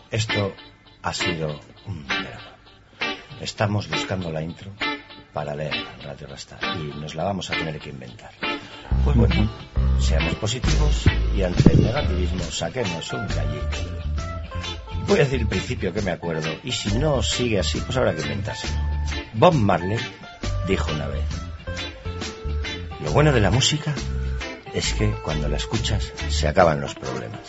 Esto ha sido un drama. Estamos buscando la intro para leer Radio Rasta y nos la vamos a tener que inventar. Pues bueno, seamos positivos y ante el negativismo saquemos un gallito. Voy a decir el principio que me acuerdo y si no sigue así, pues habrá que inventárselo. Bob Marley dijo una vez: lo bueno de la música es que cuando la escuchas se acaban los problemas.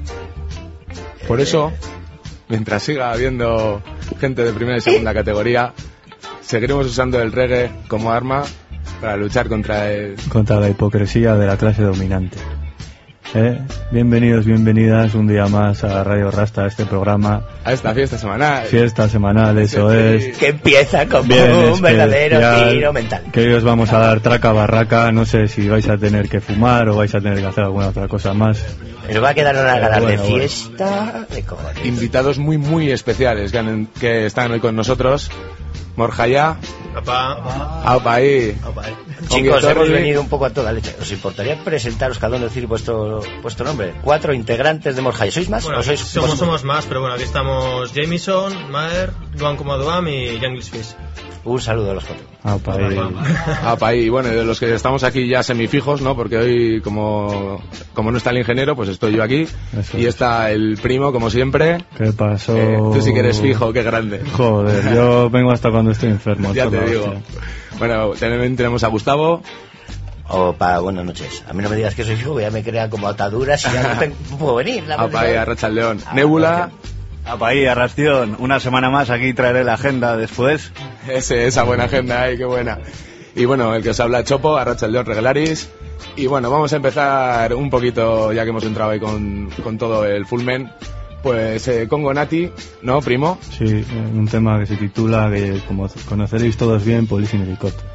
Por eso, mientras siga habiendo gente de primera y segunda categoría, seguiremos usando el reggae como arma para luchar contra la hipocresía de la clase dominante. Bienvenidos, bienvenidas un día más a Radio Rasta, a este programa. A esta fiesta semanal. Fiesta semanal, eso es. Que empieza como un verdadero giro mental. Que hoy os vamos a dar traca barraca, no sé si vais a tener que fumar o vais a tener que hacer alguna otra cosa más. Pero va a quedar una ganas de fiesta de cojones. Invitados muy, muy especiales que están hoy con nosotros. Morjaya. Aupa ahí. Chicos, hemos venido un poco a toda leche. ¿Os importaría presentaros, cada uno decir vuestro nombre? 4 integrantes de Morjaya. ¿Sois más? Bueno, ¿o sois somos más, pero bueno, aquí estamos Jameson, Maher, Duan Comaduam y Younglish Fish. Un saludo a los 4. Aupa ahí. Bueno, de los que estamos aquí ya semifijos, ¿no? Porque hoy, como no está el ingeniero, pues estoy yo aquí. Eso y está el primo, como siempre. ¿Qué pasó? Tú sí que eres fijo, qué grande. Joder, yo vengo hasta cuando estoy enfermo. Ya te digo. Bueno, también tenemos a Gustavo. Opa, buenas noches. A mí no me digas que soy fijo, ya me crea como ataduras y ya no puedo venir. Aupa ahí, Arracha el León. Nebula. Apa ahí, Arrastión, una semana más aquí traeré la agenda después. Esa buena agenda, ay, qué buena. Y bueno, el que os habla Chopo, Arracha el León Regalaris. Y bueno, vamos a empezar un poquito, ya que hemos entrado ahí con todo el full men. Pues Congo Nati, ¿no, primo? Sí, un tema que se titula, que como conoceréis todos bien, Police in Helicopter.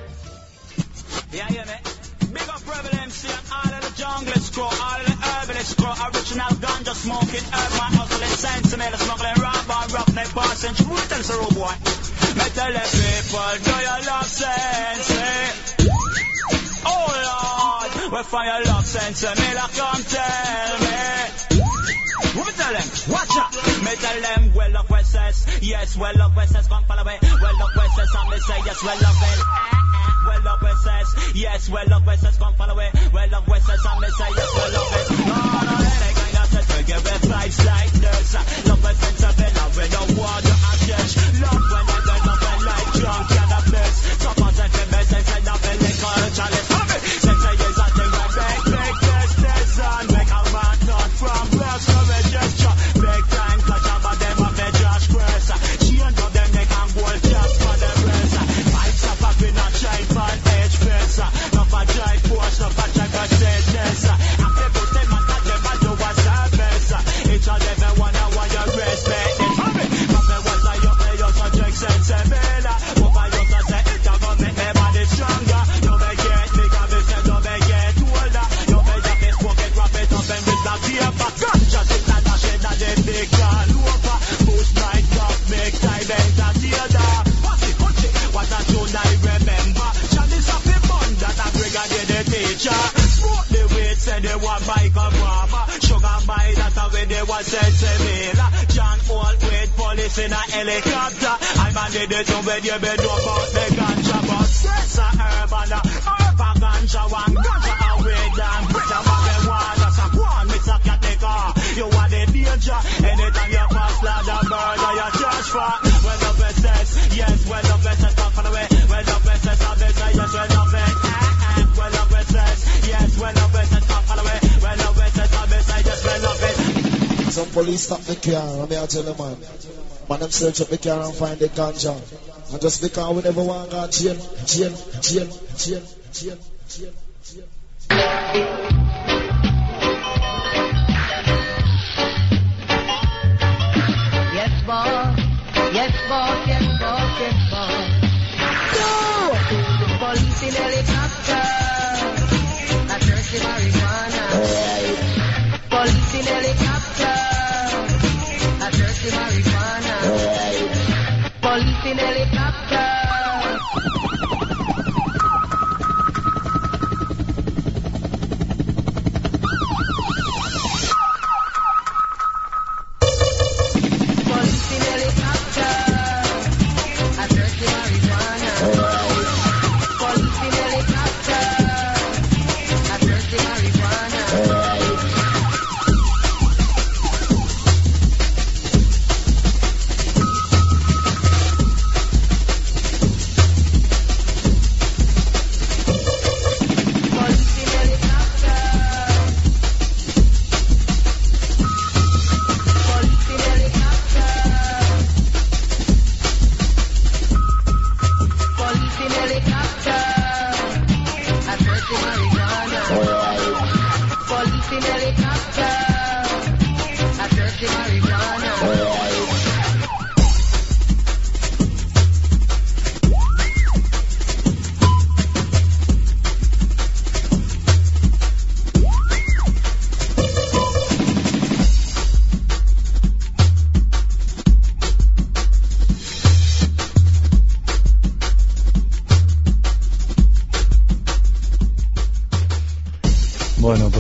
Original ganja smoking, urban hustling, sentimental smuggling, rob on roughneck boss and brutal zero boy. Me tell the people, do you love sense? Oh Lord, we find your love sense, me la come tell me. What me tell them? Watch out! Me tell them, well love Wesses, yes, well love Wesses, come follow me. Well love Wesses, and me say yes, well love it. Well love Wesses, yes, well love Wesses, come follow me. Well love Wesses, and me say yes, well love it. No, give it vibes like this. Love and sentimental, we don't want to attach. Love when you get up like drunk and a bliss. Top of the famous and send up in the culture. Let's have it. Since I use that thing like big this and make a man not from birth. So we just drop big time catch up on them of the Josh Chris. She and up them neck and gold just for the rest. Vibes up up in a shine fan edge face. Not for drive force, not for drive for sadness. After put them on that them and do what's up. Each and every one I want your respect. It's me. Papa was like you play your subject sensible. Papa used to say it gonna make me body stronger. You may get bigger, business, you may get older. You may have this pocket, wrap it up and with the paper. Ganja sit and dash it at the big gun over. Push night up, make time entertainer. Watch it, what a tune I remember. Chalice of the bun that I brigadier the teacher. Smoke the weed, say they want bike of rubber. Sugar by that away they was sentimental. John Old with police in a helicopter. I'm on the two where you be do about the ganja. But stress a urban ganja. One ganja away down. Put a marijuana. So go on, Mr. Cateka. You want the danger. Anytime you pass ladder murder, you charge for. Well the best says, yes, well the best says, come from the way. Well the best says, I'll be say, yes, well the best. Well the best says, yes, well the best says, come from the way. Well the best says, I'll be say, yes, well the best. Some police stop the car, and me I tell them, man them search up the car and find the ganja. And just because we never want to go jail. Yes, boss. No! Police in helicopter. I search the marijuana. Police in helicopter. I search the marijuana. Police in helicopter.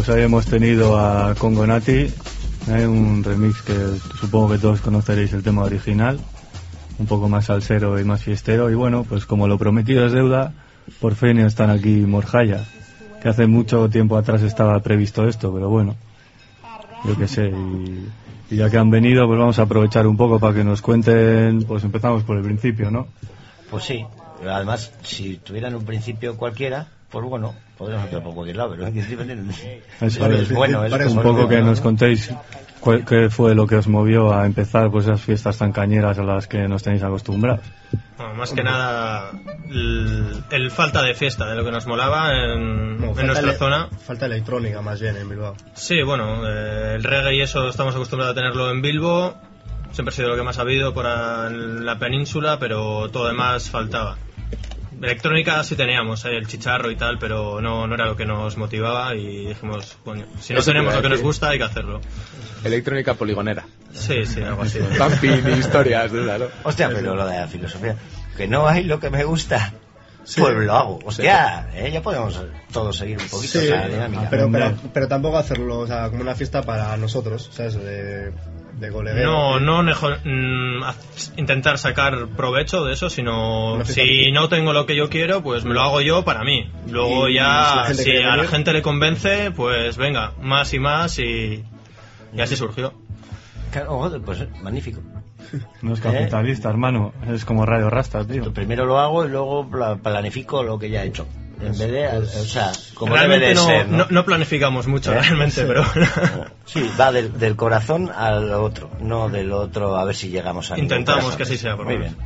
pues ahí hemos tenido a Congo Nati, un remix que supongo que todos conoceréis el tema original, un poco más salsero y más fiestero, y bueno, pues como lo prometido es deuda, por fin están aquí Morjaya, que hace mucho tiempo atrás estaba previsto esto, pero bueno, yo qué sé, y ya que han venido, pues vamos a aprovechar un poco para que nos cuenten, pues empezamos por el principio, ¿no? Pues sí, además, si tuvieran un principio cualquiera, pues bueno, podríamos empezar por cualquier lado, pero eso es bueno, un poco que nos contéis qué fue lo que os movió a empezar pues esas fiestas tan cañeras a las que nos tenéis acostumbrados. Bueno, más que nada el falta de fiesta, de lo que nos molaba en nuestra zona. Falta electrónica más bien en Bilbao. Sí, bueno, el reggae y eso estamos acostumbrados a tenerlo en Bilbo, siempre ha sido lo que más ha habido por la península, pero todo demás faltaba. Electrónica sí teníamos, el chicharro y tal, pero no era lo que nos motivaba y dijimos, coño, si no tenemos lo que nos gusta hay que hacerlo. Electrónica poligonera. Sí, algo así. Bumping, historias, claro. Hostia, pero lo de la filosofía, que no hay lo que me gusta, pues lo hago. Hostia, ya podemos todos seguir un poquito esa dinámica. Pero tampoco hacerlo, o sea, como una fiesta para nosotros, ¿sabes? De colegueo. No intentar sacar provecho de eso, sino si no tengo lo que yo quiero, pues me lo hago yo para mí. Luego ya, si a la gente le convence, pues venga, más y más y así surgió. Claro, joder, pues magnífico. No es capitalista, hermano, es como Radio Rasta, tío. Primero lo hago y luego planifico lo que ya he hecho. En vez de, o sea, como realmente debe de ser, no planificamos mucho realmente, sí. Pero sí, va del corazón al otro, no del otro a ver si llegamos a intentamos que así sea, por muy bien.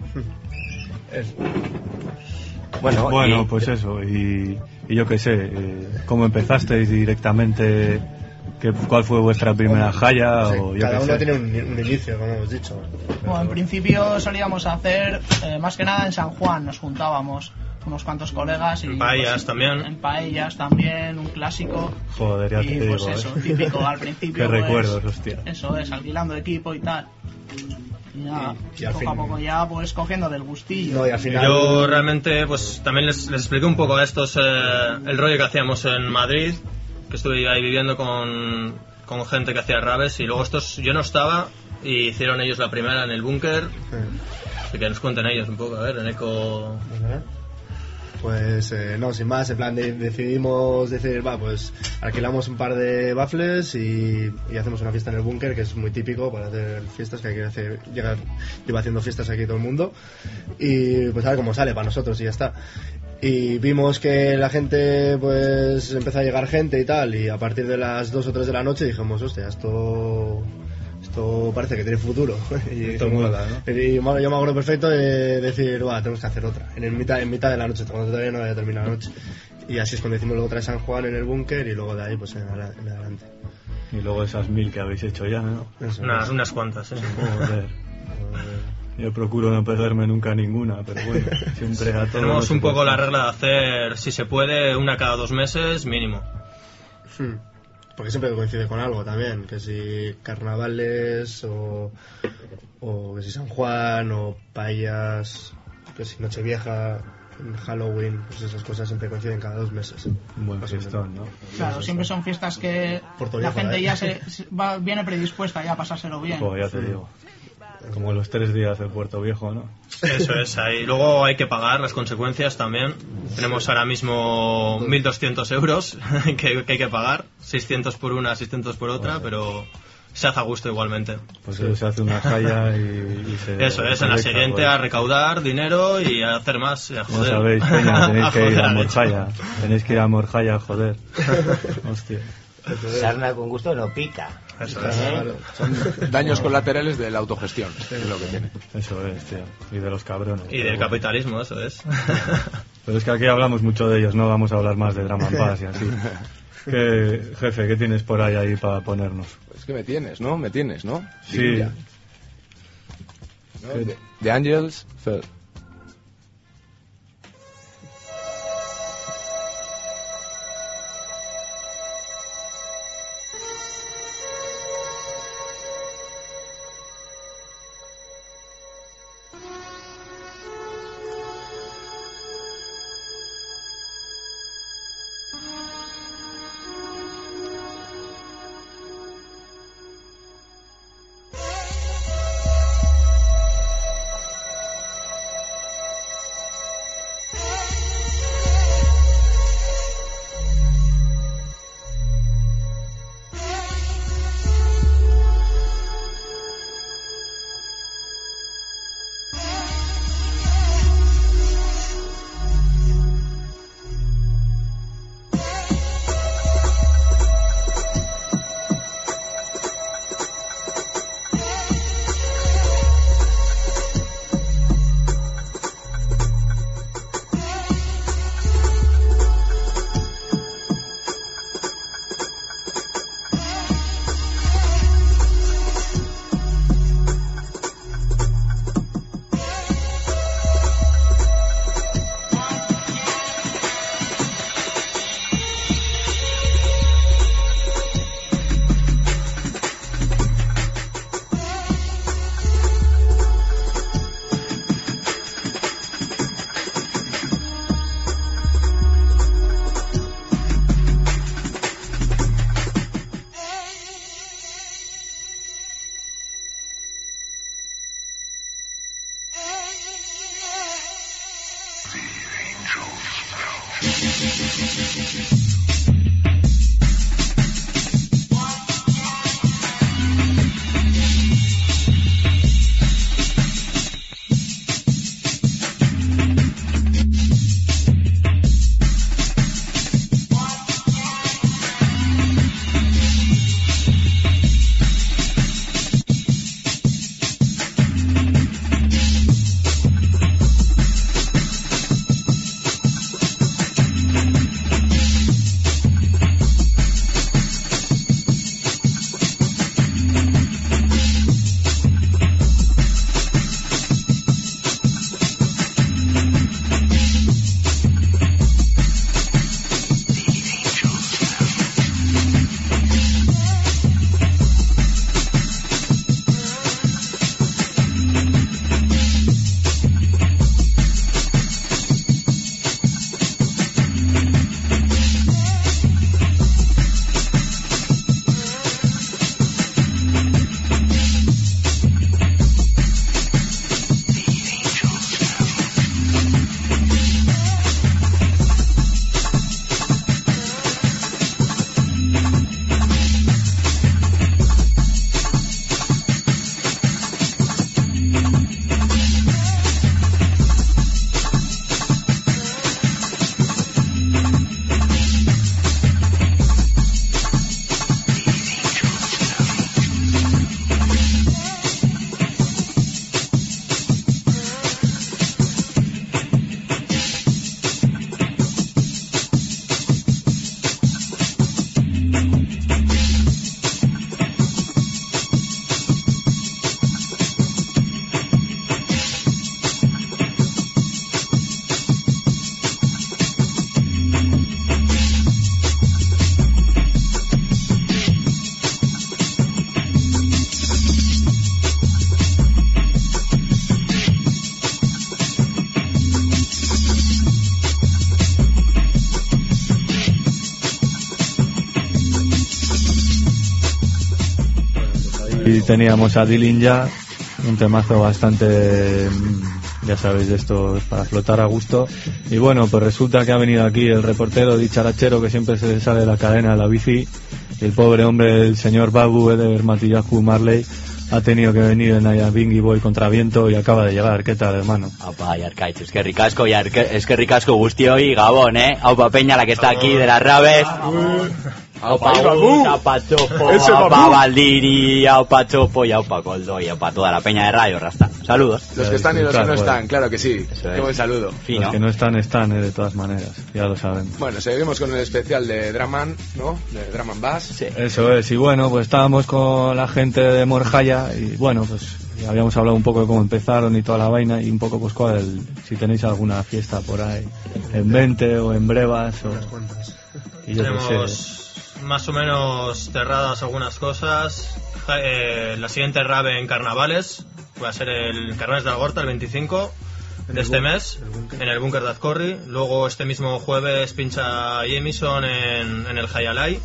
Bueno, pues eso, y yo qué sé, ¿cómo empezasteis directamente? ¿Cuál fue vuestra primera jaya? Sí, o cada uno tiene un inicio, como hemos dicho. Bueno, en principio solíamos hacer, más que nada en San Juan, nos juntábamos unos cuantos colegas y en paellas pues, también. En paellas también, un clásico. Joder, ya te y digo, pues eso, típico al principio. Qué pues, recuerdos, hostia. Eso es, alquilando equipo y tal. Y nada, poco a poco ya pues cogiendo del gustillo. No, y al final... Yo realmente pues también les expliqué un poco a estos el rollo que hacíamos en Madrid, que estuve ahí viviendo con gente que hacía raves, y luego estos yo no estaba y hicieron ellos la primera en el búnker. Así que nos cuenten ellos un poco, a ver, en eco. Pues no, sin más, en plan decidimos decir, pues alquilamos un par de baffles y hacemos una fiesta en el búnker, que es muy típico para hacer fiestas, que hay que hacer, lleva haciendo fiestas aquí todo el mundo, y pues a ver cómo sale para nosotros y ya está. Y vimos que la gente, pues empezó a llegar gente y tal, y a partir de las 2 o 3 de la noche dijimos, hostia, esto parece que tiene futuro. Y esto mola, ¿no? Y yo me acuerdo perfecto de decir, tenemos que hacer otra en mitad de la noche, cuando todavía no había terminado la noche. Y así es cuando hicimos luego otra de San Juan en el búnker, y luego de ahí pues en adelante. Y luego esas 1000 que habéis hecho ya, ¿no? Unas cuantas, ¿eh? Joder. Yo procuro no perderme nunca ninguna, pero bueno, siempre a todos. Tenemos un poco la regla de hacer, si se puede, una cada 2 meses mínimo. Porque siempre coincide con algo también, que si carnavales o que si San Juan o paellas, que si Nochevieja, Halloween, pues esas cosas siempre coinciden cada 2 meses. Un buen fiestón, ¿no? Claro, siempre son fiestas que la gente ya viene predispuesta ya a pasárselo bien. Ya te digo. Como los 3 días del Puerto Viejo, ¿no? Eso es, ahí. Luego hay que pagar las consecuencias también. Tenemos ahora mismo 1.200 euros que hay que pagar, 600 por una, 600 por otra, pero se hace a gusto igualmente. Pues se hace una jaya y se... Eso es, en la siguiente pues, a recaudar dinero y a hacer más, y a joder. No sabéis, peña, tenéis que ir a Morjaya. Tenéis que ir a Morjaya, joder. Hostia. Sarna con gusto no pica. Eso es. Son daños colaterales de la autogestión, es lo que tiene. Eso es, tío. Y de los cabrones. Y del capitalismo, eso es. Pero es que aquí hablamos mucho de ellos, no vamos a hablar más de Drum and Bass y así. Jefe, ¿qué tienes por ahí para ponernos? Es que me tienes, ¿no? Sí. ¿No? The Angels Fell. Y teníamos a Dillinger, un temazo bastante, ya sabéis, de esto para flotar a gusto. Y bueno, pues resulta que ha venido aquí el reportero dicharachero que siempre se le sale de la cadena de la bici, y el pobre hombre, el señor Babu Eder Matillahu Marley, ha tenido que venir en Aya Bingy Boy contra viento y acaba de llegar. ¿Qué tal, hermano? Aupa, Yarkaitz, es que ricasco gustio y Gabón, Aupa Peña, la que está aquí de las Raves. Aupa Gus, aupa Chopo, aupa Valdiri, aupa Chopo y aupa Coldo y aupa toda la peña de Radio Rasta. Saludos. Los que están y los que no están, claro que sí. Qué buen saludo. Fino. Los que no están, de todas maneras, ya lo saben. Bueno, seguimos con el especial de Draman, ¿no? De Draman Bass. Sí. Eso es, y bueno, pues estábamos con la gente de Morjaya y bueno, pues ya habíamos hablado un poco de cómo empezaron y toda la vaina y un poco pues si tenéis alguna fiesta por ahí, en Vente o en Brevas o... Y yo tenemos más o menos cerradas algunas cosas. La siguiente rave en carnavales va a ser el Carnavales de la Gorta el 25 de este mes en el Búnker de Azcorri. Luego este mismo jueves pincha Jamison en el Hayalay.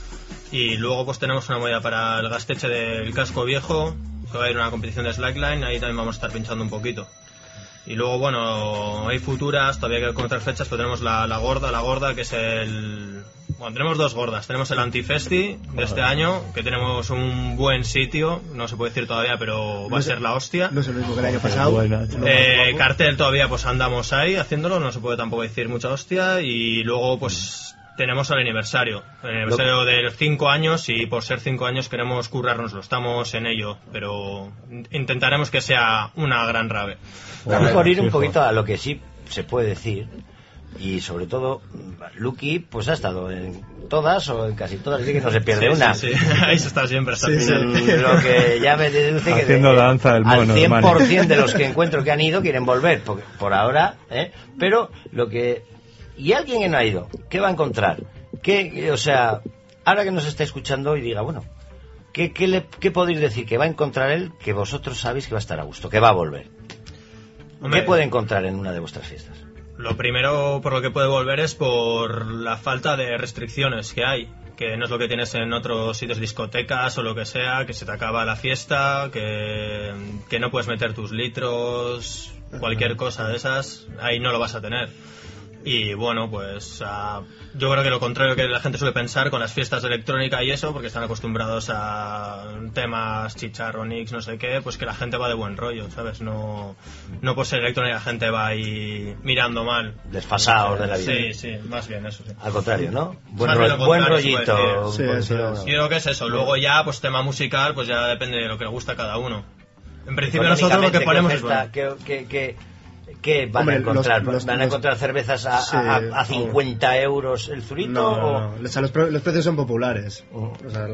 Y luego pues tenemos una movida para el Gasteche del Casco Viejo, que va a ir una competición de slackline, ahí también vamos a estar pinchando un poquito. Y luego, bueno, hay futuras, todavía hay que encontrar fechas, pero tenemos la gorda, que es el... Bueno, tenemos dos gordas. Tenemos el Antifesti de este año, que tenemos un buen sitio, no se puede decir todavía, pero va a ser la hostia. No es el mismo que el año pasado. Cartel todavía pues andamos ahí haciéndolo, no se puede tampoco decir mucha hostia. Y luego pues tenemos el aniversario de 5 años, y por ser 5 años queremos currárnoslo, estamos en ello, pero intentaremos que sea una gran rave. Por ir un poquito a lo que sí se puede decir, y sobre todo Lucky pues ha estado en todas o en casi todas, así que no se pierde una. Sí. Ahí se está siempre hasta el final. Lo que ya me deduce que la danza del mono, al 100% de los que encuentro que han ido quieren volver, porque por ahora, pero lo que... Y alguien que no ha ido, ¿qué va a encontrar? O sea, ahora que nos está escuchando y diga, bueno, ¿qué podéis decir que va a encontrar él, que vosotros sabéis que va a estar a gusto, que va a volver? Hombre, ¿qué puede encontrar en una de vuestras fiestas? Lo primero por lo que puede volver es por la falta de restricciones que hay, que no es lo que tienes en otros sitios, discotecas o lo que sea, que se te acaba la fiesta, que no puedes meter tus litros, cualquier cosa de esas, ahí no lo vas a tener. Y bueno, pues yo creo que lo contrario que la gente suele pensar con las fiestas de electrónica y eso, porque están acostumbrados a temas chicharronix, no sé qué, pues que la gente va de buen rollo, ¿sabes? No por ser electrónica la gente va ahí mirando mal. Desfasados de la vida. Sí, más bien eso, sí. Al contrario, ¿no? Buen rollito. Sí, eso es. Yo creo que es eso. Luego ya, pues tema musical, pues ya depende de lo que le gusta a cada uno. En principio nosotros lo que ponemos es bueno. ¿Qué van a encontrar? ¿Van a encontrar cervezas a 50 euros el zurito? No. O sea, los precios son populares. O sea,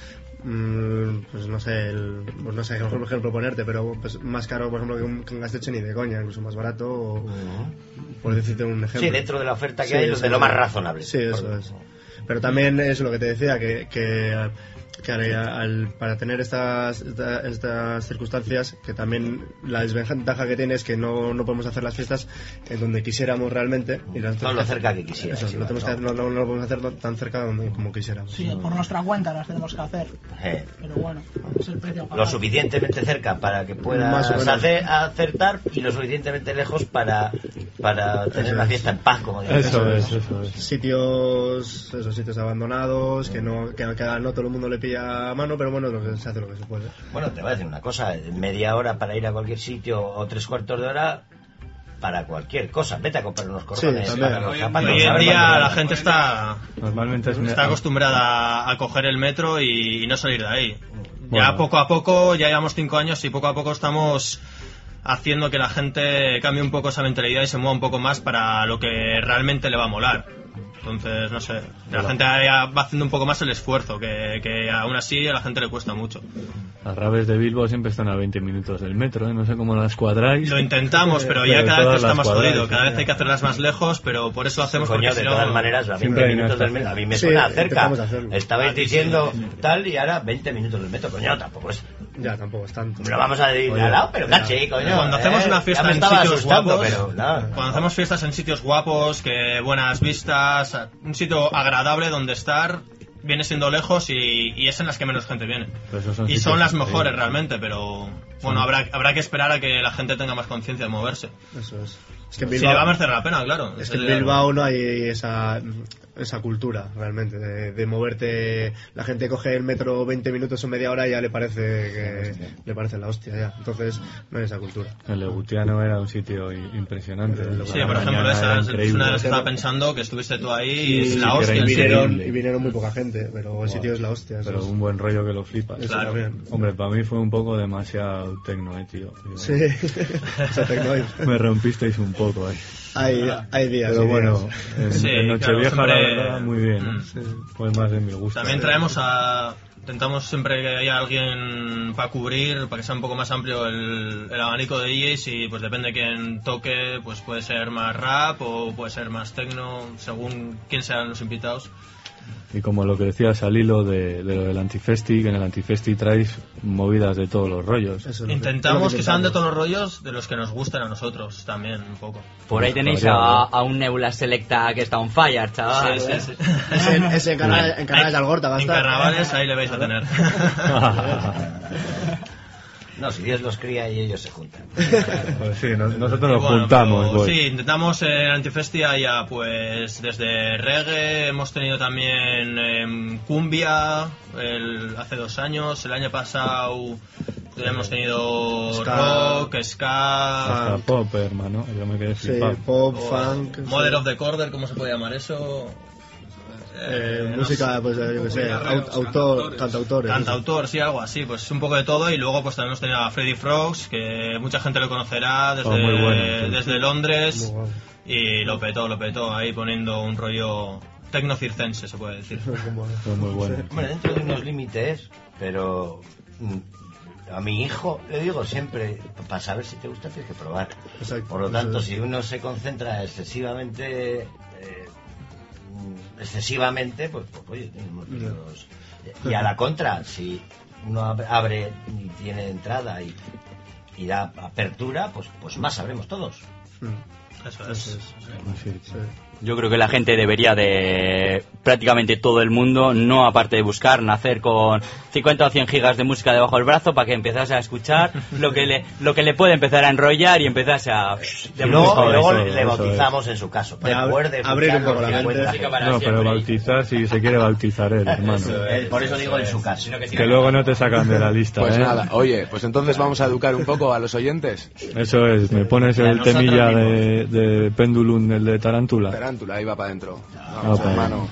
pues no sé, qué mejor ejemplo ponerte, pero pues más caro, por ejemplo, que un Gasteche ni de coña, incluso más barato, por decirte un ejemplo. Sí, dentro de la oferta que hay, de lo más razonable. Sí, eso es. Pero también es lo que te decía, que para tener estas circunstancias, que también la desventaja que tiene es que no podemos hacer las fiestas en donde quisiéramos realmente. Y no lo cerca que quisiéramos. Eso, no lo podemos hacer tan cerca como quisiéramos. Sí, por nuestra cuenta las tenemos que hacer. Pero bueno, es el precio. Lo suficientemente cerca para que puedas acertar y lo suficientemente lejos para tener la fiesta en paz, como digo. Eso es. Sitios abandonados, que no todo el mundo le pilla a mano, pero bueno, se hace lo que se puede. Bueno, te voy a decir una cosa, media hora para ir a cualquier sitio o 3/4 de hora para cualquier cosa. Vete a comprar unos cordones para los zapatos. Hoy en día la gente está acostumbrada a coger el metro y no salir de ahí. Ya poco a poco, ya llevamos 5 años y poco a poco estamos haciendo que la gente cambie un poco esa mentalidad y se mueva un poco más para lo que realmente le va a molar. Entonces, no sé, la gente va haciendo un poco más el esfuerzo, que aún así a la gente le cuesta mucho. Las raves de Bilbao siempre están a 20 minutos del metro, no sé cómo las cuadráis. Lo intentamos, pero ya cada vez está más jodido, cada vez hay que hacerlas más lejos, pero por eso lo hacemos. Coño, de todas maneras, a 20 minutos del metro, a mí me suena cerca. Estabais diciendo tal y ahora 20 minutos del metro, coño, tampoco es... Ya, tampoco es tanto. Me lo vamos a decir al lado, pero caché, coño. Cuando hacemos una fiesta en sitios guapos, pero, cuando hacemos fiestas en sitios guapos, que buenas vistas, un sitio agradable donde estar, viene siendo lejos y es en las que menos gente viene. Y son las mejores realmente, pero bueno, habrá que esperar a que la gente tenga más conciencia de moverse. Eso es. Que en Bilbao, si le va a merecer la pena, claro. Es que en Bilbao no hay esa cultura realmente de moverte. La gente coge el metro 20 minutos o media hora y ya le parece la hostia ya. Entonces no hay esa cultura. El Legutiano era un sitio impresionante. Sí, por ejemplo, esa es una de las que estaba pensando, que estuviste tú ahí y es la hostia. Y vinieron muy poca gente, pero el sitio es la hostia. Pero un buen rollo que lo flipas. Claro. Hombre, para mí fue un poco demasiado tecno, tío. Sí, me rompisteis un poco ahí. Hay días. Pero bueno, en Nochevieja claro, la verdad, muy bien. Fue más de mi gusto. También intentamos siempre que haya alguien para cubrir, para que sea un poco más amplio el abanico de DJs, y pues depende de quién toque, pues puede ser más rap o puede ser más techno, según quién sean los invitados. Y como lo que decías al hilo de lo del Antifesti, que en el Antifesti traes movidas de todos los rollos. Intentamos que sean de todos los rollos, de los que nos gusten a nosotros también, un poco. Por ahí tenéis a un Nebula Selecta que está on fire, chaval. Sí. Ese en Canales de Algorta va a estar. En carnavales ahí le vais a tener. No, si Dios los cría y ellos se juntan. Pues sí, nosotros nos juntamos. Sí, intentamos en Antifesti ya pues desde reggae, hemos tenido también cumbia hace 2 años, el año pasado hemos tenido rock, ska, hasta pop, hermano, yo me quedé flipado. Sí, pop, funk, Mother of the Corder, ¿cómo se puede llamar eso? Música, pues yo que sé, cantautor, sí, algo así, pues un poco de todo. Y luego pues también hemos tenido a Freddy Frogs, que mucha gente lo conocerá desde Londres, y lo petó ahí poniendo un rollo tecno-circense, se puede decir. Muy bueno. Hombre, dentro de unos límites, pero a mi hijo le digo siempre, para saber si te gusta tienes que probar. Exacto. Por lo tanto, si uno se concentra excesivamente, pues oye, tiene unos vídeos. Y a la contra, si uno abre y tiene entrada y da apertura, pues más sabremos todos. Eso es. Yo creo que la gente debería de, prácticamente todo el mundo, no aparte de buscar, nacer con 50 o 100 gigas de música debajo del brazo para que empezase a escuchar lo que le puede empezar a enrollar y empezase a... Y luego le bautizamos en su caso. Para abrir un poco la mente. No, pero bautizar si se quiere bautizar él, hermano. Por eso digo en su caso. Que luego no te sacan de la lista. Pues nada, oye, pues entonces vamos a educar un poco a los oyentes. Eso es, me pones el temilla de Pendulum, el de Tarántula. Tarántula, ahí va para adentro. Vamos, hermano.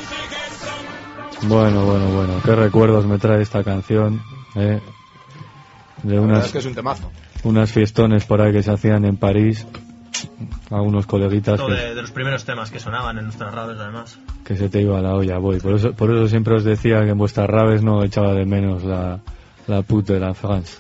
Bueno, qué recuerdos me trae esta canción, de La verdad es que es un temazo. unas fiestones por ahí que se hacían en París, algunos coleguitas De los primeros temas que sonaban en nuestras raves, además. que se te iba la olla, voy. Por eso siempre os decía que en vuestras raves no echaba de menos la pute de la France.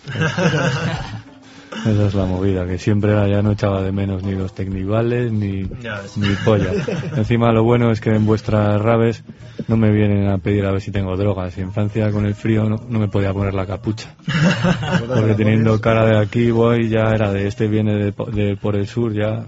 Esa es la movida, que siempre ya no echaba de menos ni los tecnivales ni polla. Encima lo bueno es que en vuestras raves no me vienen a pedir a ver si tengo drogas. Y en Francia con el frío no me podía poner la capucha. Porque teniendo cara de aquí voy, ya era de este viene de por el sur, ya...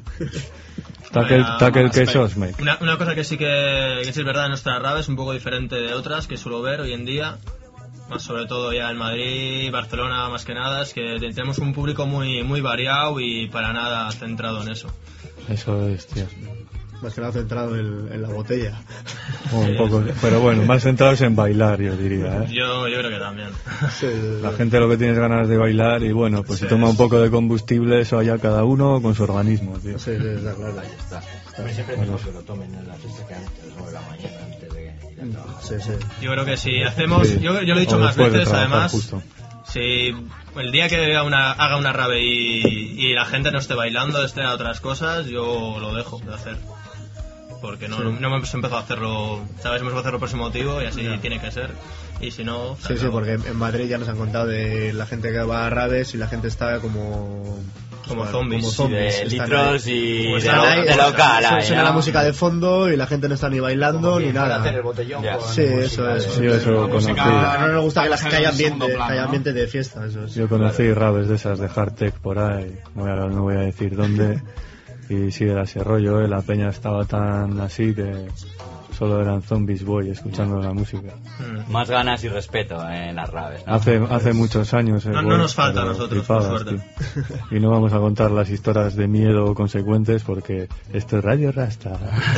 Tackle que sos, mate. Una cosa que sí es verdad en nuestras raves, un poco diferente de otras que suelo ver hoy en día, más sobre todo ya en Madrid, Barcelona más que nada, es que tenemos un público muy muy variado y para nada centrado en eso. Eso es, tío. Más que nada centrado en la botella. Un poco, pero bueno, más centrados en bailar, yo diría, ¿eh? Yo creo que también. La gente lo que tiene es ganas de bailar y bueno, pues si toma un poco de combustible, eso allá cada uno con su organismo, tío. Sí, está claro. Ahí está. Siempre tengo que lo tomen en la fiesta que antes, o en la mañana, antes de ir a trabajar. Sí. Yo creo que si hacemos, yo lo he dicho más veces, además, si el día que haga una rave y la gente no esté bailando, esté a otras cosas, yo lo dejo de hacer. Porque no hemos empezado a hacerlo, ¿sabes? Hemos empezado a hacerlo por ese motivo y así tiene que ser. Y si no... Sí, porque en Madrid ya nos han contado de la gente que va a raves y la gente está como zombies. De litros y de local. Suena la música de fondo y la gente no está ni bailando ni nada. Hacer el botellón Sí, eso es. Sí, eso conocí. No nos gusta que haya ambiente de fiesta, eso es. Yo conocí raves de esas de Hardtech por ahí, no voy a decir dónde, y sí era ese rollo, la peña estaba tan así que solo eran zombies boy escuchando la música. Más ganas y respeto en las raves, ¿no? Hace muchos años. No nos falta a nosotros, por suerte. Y no vamos a contar las historias de miedo consecuentes porque esto es Radio Rasta.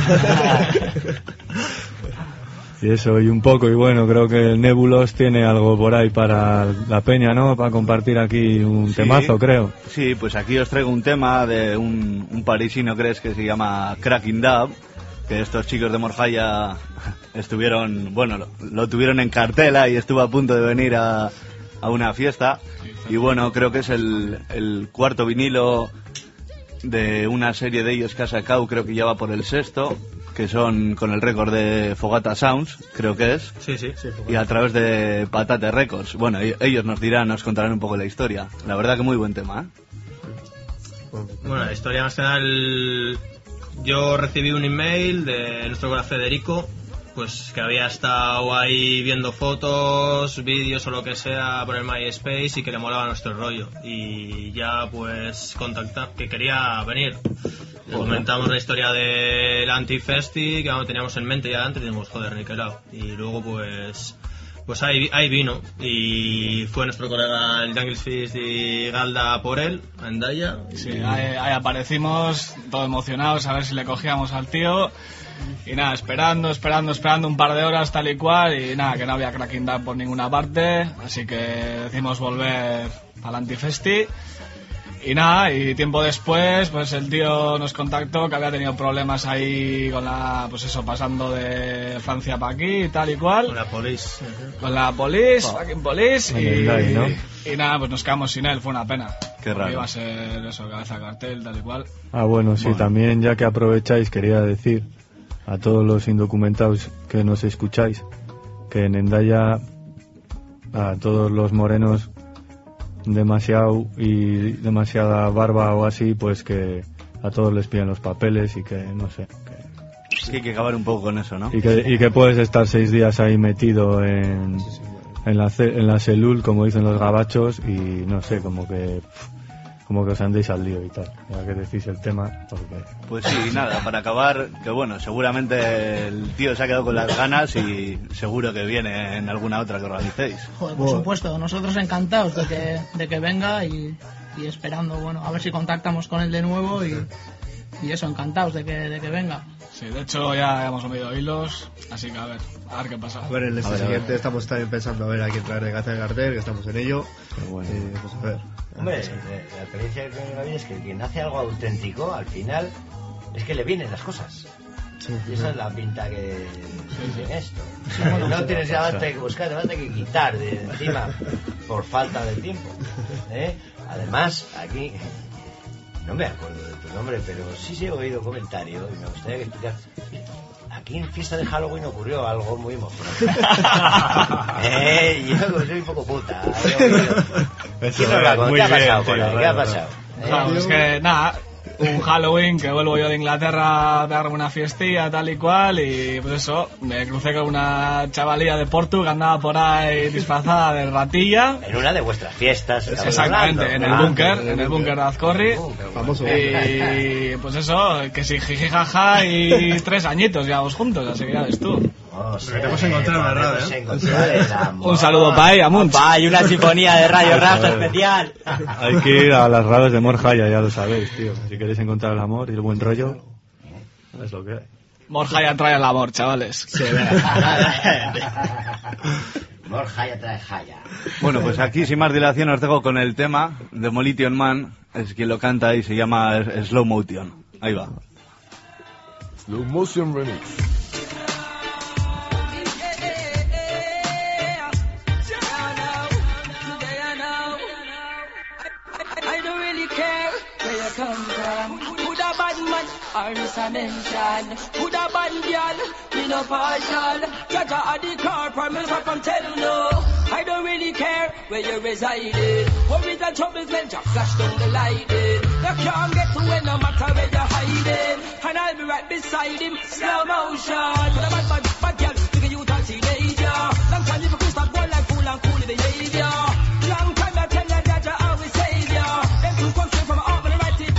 Y eso, y un poco, y bueno, creo que el Nebulos tiene algo por ahí para la peña, ¿no? Para compartir aquí un temazo, creo. Sí, pues aquí os traigo un tema de un parisino, crees, que se llama Cracking Dub, que estos chicos de Morjalla estuvieron, bueno, lo tuvieron en cartela y estuvo a punto de venir a una fiesta. Y bueno, creo que es el cuarto vinilo de una serie de ellos que ha sacado, creo que ya va por el sexto, que son con el récord de Fogata Sounds, creo que es. Sí. Y a través de Patate Records. Bueno, ellos nos contarán un poco la historia. La verdad que muy buen tema, ¿eh? Bueno, la historia más que nada, yo recibí un email de nuestro colega Federico, pues que había estado ahí viendo fotos, vídeos o lo que sea por el MySpace y que le molaba nuestro rollo. Y ya pues contactamos, que quería venir. Le comentamos la historia del Antifesti que teníamos en mente ya antes y dijimos, joder, niquelado. Y luego pues ahí vino y fue nuestro colega el Dangles Fist y Galda por él, a Endaya. Sí, ahí aparecimos, todo emocionados a ver si le cogíamos al tío. Y nada, esperando un par de horas tal y cual, y nada, que no había Cracking Dub por ninguna parte, así que decidimos volver al Antifesti. Y nada, y tiempo después, pues el tío nos contactó que había tenido problemas ahí con pasando de Francia para aquí y tal y cual. Con la police, fucking police, y nada, pues nos quedamos sin él, fue una pena. Qué raro. Iba a ser eso, cabeza de cartel, tal y cual. Bueno, sí, también ya que aprovecháis, quería decir a todos los indocumentados que nos escucháis que en Endaya a todos los morenos demasiada barba o así, pues que a todos les piden los papeles y que no sé, que hay que acabar un poco con eso, ¿no? Y que puedes estar 6 días ahí metido en la celul, como dicen los gabachos, y no sé, como que os andéis al lío y tal, ya que decís el tema, porque... Pues sí, nada, para acabar, que bueno, seguramente el tío se ha quedado con las ganas y seguro que viene en alguna otra que organicéis. Joder, por supuesto, nosotros encantados de que venga y esperando, bueno, a ver si contactamos con él de nuevo y eso, encantados de que venga. Sí, de hecho ya hemos movido hilos, así que a ver qué pasa. A ver, en el siguiente estamos también pensando a ver a quién traer de Gaza de Cartel, que estamos en ello. Bueno. Pues a ver. Hombre, la experiencia que tengo en la vida es que quien hace algo auténtico, al final, es que le vienen las cosas. Y esa es la pinta que tiene esto. No tienes ya más que buscar, te vas a tener que quitar de encima por falta de tiempo. Además, aquí, no me acuerdo de tu nombre, pero sí he oído comentarios y me gustaría que explicas. Aquí en fiesta de Halloween ocurrió algo muy emocionante. Yo soy un poco puta. ¿Quién nos va a contar? ¿Qué ha pasado por ahí? ¿Qué ha pasado? Es que nada, un Halloween que vuelvo yo de Inglaterra a darme una fiestilla tal y cual, y pues eso, me crucé con una chavalilla de Portu que andaba por ahí disfrazada de ratilla. En una de vuestras fiestas. Exactamente, en el búnker de Azcorri. Famoso. Y pues eso, que si jiji jaja y 3 añitos llevamos juntos, así que ya ves tú. Te hemos encontrado en la radio, Un saludo para ella, Munch. Hay una sinfonía de Radio Rafa especial. Hay que ir a las raves de Morjaya, ya lo sabéis, tío. Si queréis encontrar el amor y el buen rollo, es lo que hay. Morjaya trae el amor, chavales. Morjaya trae jaya. Bueno, pues aquí sin más dilación os dejo con el tema de Demolition Man, es quien lo canta y se llama Slow Motion. Ahí va. Slow Motion Remix. Come from Could a bad man or miss a mention Could a bad girl be no partial Jaja at the car promise I can tell you no I don't really care where you resided Worries and troubles then just flash down the lighting You can't get to it no matter where you're hiding And I'll be right beside him slow motion Could a bad girl look at you a teenager Long time you for stop one like fool and cool behavior Long time I tell you that you always save ya Them two come straight from up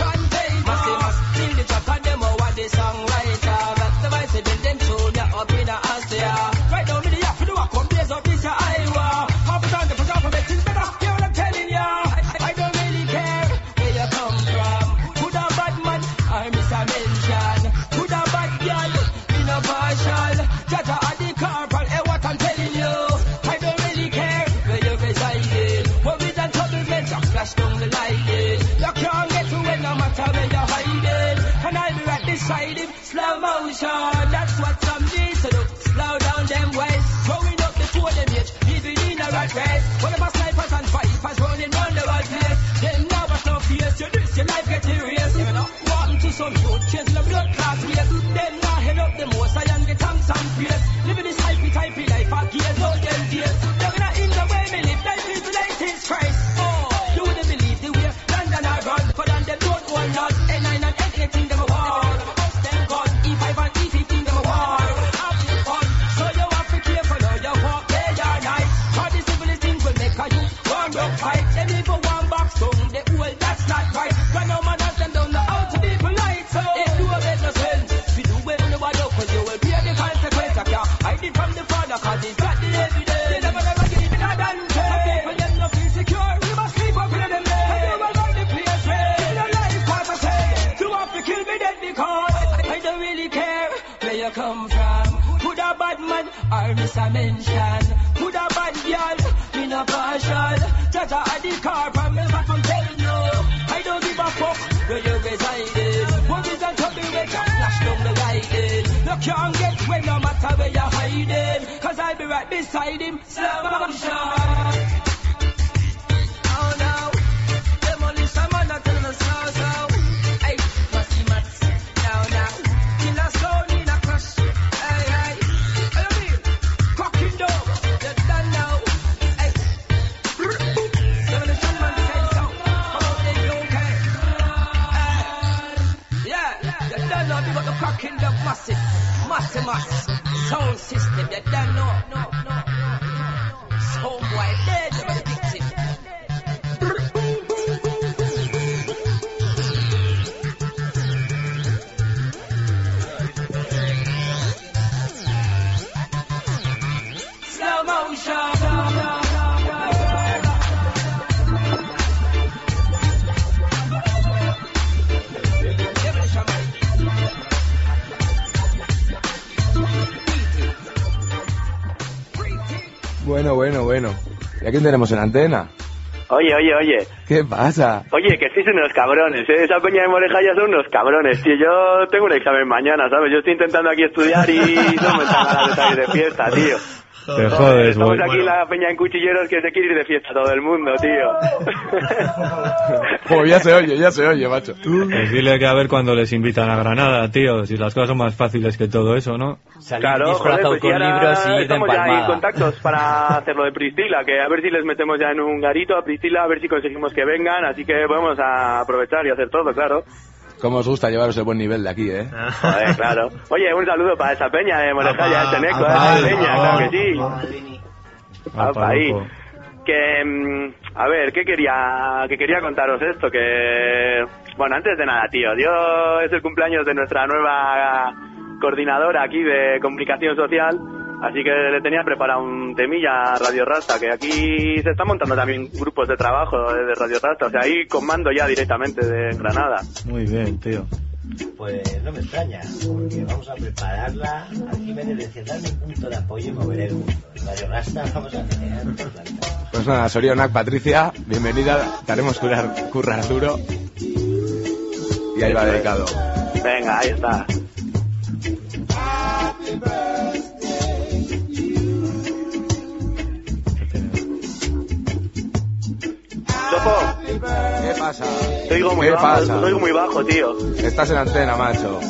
songwriter, that's the vice build them tune ya up in a Asia. Right down to the yard for the walk, come blaze up this Iowa. Half a time to push off and make things better. Hear what I'm telling ya? I don't really care where you come from. Could a bad man or miss a mention? Could a bad girl be no partial? Jaja at the carpal, hey what I'm telling you? I don't really care where you residing. Worries and troubles, men just flash down the lighting. You can't get to it no matter where you're hiding. And I'll be right beside him, slow motion. That's what some need to do. Slow down them ways, throwing up the two of them yet, living in a rat race. One of our snipers and fighters running round the world place. Them now but no fears, you this, your life get erased. You know, walking to some good, chasing the blood class race. Them now head up the most, I am the tanks and fears. Living this hypey life, I gears out them gears. They're gonna in the way me live, life is like his Christ. Oh, you wouldn't believe the way London I run, but then they don't want us. N9 and anything them a war. Them gun, E5 and E15 them a war. Having fun, so you have to careful how you walk day or night. For the civilist things will make a youth one rock fight. Them live for one box tongue, they old, that's not right. But no man has them don't know how to be polite. So it do a bit no sense. We do it on the bad up, cause you will bear the consequence. I can't hide it from the father, cause he's got the evidence. They never give it a dance. Some people them no feel secure, we must sleep up in them there. And you will run the place where in your life, cause I say, you have to kill me dead because I don't really care where you come from. Could a bad man or miss a mention? Could a bad girl be no partial? Jaja at the car promise I can tell you I don't give a fuck where you resided. Worries and trouble when you flash down the lighting. You can't get away no matter where you're hiding. Cause I'll be right beside him, slow motion. Oh no, demolition man not telling us slow. Hey, musty mats, now. In a stone, in a crush. Hey, what you mean? Cocking dog, you're done now. Hey, demolition man said so. Come on, they don't care. Yeah, you're done now. You got the cocking dog, massive. Sound system, you're done now. Homeboy, dead, you're the victim. Slow motion. Bueno. ¿Y a quién tenemos en antena? Oye. ¿Qué pasa? Oye, que sois unos cabrones, ¿eh? Esa peña de Morejaya son unos cabrones, tío. Yo tengo un examen mañana, ¿sabes? Yo estoy intentando aquí estudiar y no me están ganas de salir de fiesta, tío. Te jodes, Estamos güey. aquí en la peña en Cuchilleros que se quiere ir de fiesta todo el mundo, tío. Pues ya se oye, macho. Pues dile que a ver cuando les invitan a Granada, tío. Si las cosas son más fáciles que todo eso, ¿no? Claro, joder, pues con y ahora libros y de estamos ya en empalmada. contactos para hacer lo de Priscila, que a ver si les metemos ya en un garito a Priscila, a ver si conseguimos que vengan, así que vamos a aprovechar y hacer todo, claro. Cómo os gusta llevaros el buen nivel de aquí, ¿eh? Joder, claro. Oye, un saludo para esa peña de Morejaya, ese Neco, esa peña, claro que sí. Apa, ahí. Que, a ver, que quería contaros esto, que... Bueno, antes de nada, tío, es el cumpleaños de nuestra nueva coordinadora aquí de comunicación social, así que le tenía preparado un temilla a Radio Rasta, que aquí se están montando también grupos de trabajo de Radio Rasta, o sea, ahí con mando ya directamente de Granada. Muy bien, tío. Pues no me extraña, porque vamos a prepararla. Aquí me debe darme un punto de apoyo y mover el mundo. En Radio Rasta vamos a generar por la vida. Pues nada, Sorionak, Patricia, bienvenida. Te haremos currar duro. Y ahí va dedicado. Venga, ahí está. Chopo, ¿Qué pasa? te oigo muy ¿Qué bajo, pasa? te oigo muy bajo, tío. Estás en antena, macho.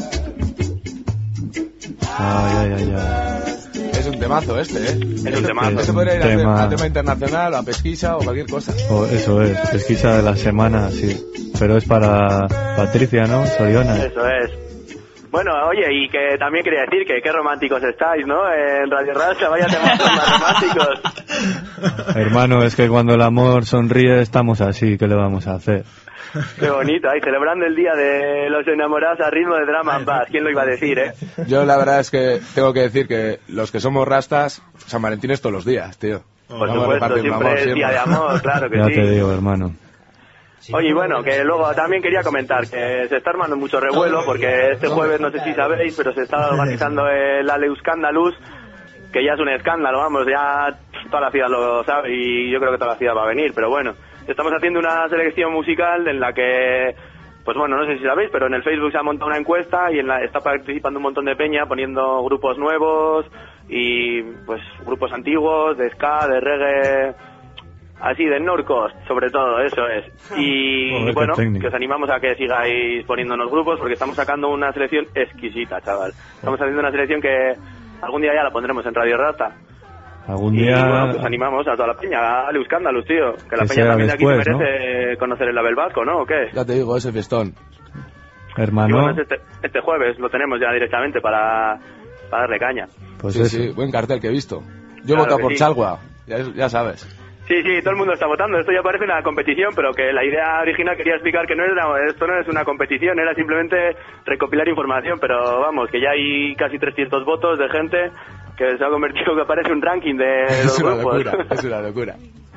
Ay. Es un temazo este, ¿eh? Es un temazo. Este podría ir Tema. a tema internacional, a pesquisa o cualquier cosa. Eso es, pesquisa de la semana, sí. Pero es para Patricia, ¿no? Soriona. Eso es. Bueno, oye, y que también quería decir que qué románticos estáis, ¿no? En Radio Rasta, vaya temas más románticos. Hermano, es que cuando el amor sonríe estamos así, ¿qué le vamos a hacer? Qué bonito, ahí celebrando el día de los enamorados a ritmo de drama and bass. ¿Quién lo iba a decir, eh? Yo la verdad es que tengo que decir que los que somos rastas, San Valentín es todos los días, tío. Por Vamos a supuesto, repartir siempre amor, es día de amor, claro que Ya sí. te digo, hermano. Oye, y bueno, que luego también quería comentar que se está armando mucho revuelo porque este jueves, no sé si sabéis, pero se está organizando el Aleuscandalus, que ya es un escándalo, vamos, ya toda la ciudad lo sabe y yo creo que toda la ciudad va a venir, pero bueno, estamos haciendo una selección musical en la que, pues bueno, no sé si sabéis, pero en el Facebook se ha montado una encuesta y está participando un montón de peña poniendo grupos nuevos y pues grupos antiguos, de ska, de reggae... Así, de Norcost, sobre todo, eso es. Y Joder, bueno, qué técnico. que os animamos a que sigáis poniéndonos grupos porque estamos sacando una selección exquisita, chaval. Estamos haciendo una selección que algún día ya la pondremos en Radio Rata. Algún Y día... bueno, pues animamos a toda la peña, a Euskandalus, tío. Que la Que peña sea también de aquí después, se merece conocer el label vasco, ¿no? ¿O qué? Ya te digo, ese fiestón. Y Hermano, bueno, este jueves lo tenemos ya directamente para darle caña. pues sí, eso. sí, buen cartel que he visto. Yo he Claro votado que por sí. Chalgua, ya sabes. Sí, todo el mundo está votando. Esto ya parece una competición, pero que la idea original quería explicar que esto no es una competición, era simplemente recopilar información, pero vamos, que ya hay casi 300 votos de gente que se ha convertido que parece un ranking de los Es una grupos. locura, es una locura.